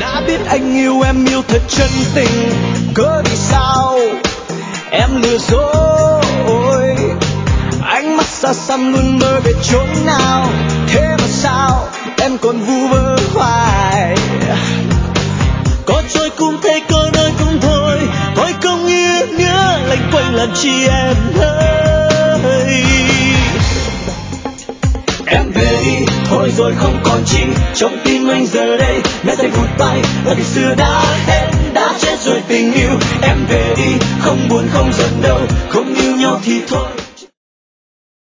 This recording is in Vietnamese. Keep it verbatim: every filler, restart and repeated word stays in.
đã biết anh yêu em yêu thật chân tình, cớ vì sao em lừa dối. Ánh mắt xa xăm luôn mơ về chốn nào, thế mà sao em còn vu vơ hoài. Có trôi cũng thế, có nơi cũng thôi, thôi không yêu nữa lanh quanh làm chi em ơi. Em về đi, thôi rồi không còn chi trong tim anh giờ đây, nghe giây phút bay ở ngày xưa đã hết, đã chết rồi tình yêu. Em về đi, không buồn không giận đâu, không yêu nhau thì thôi.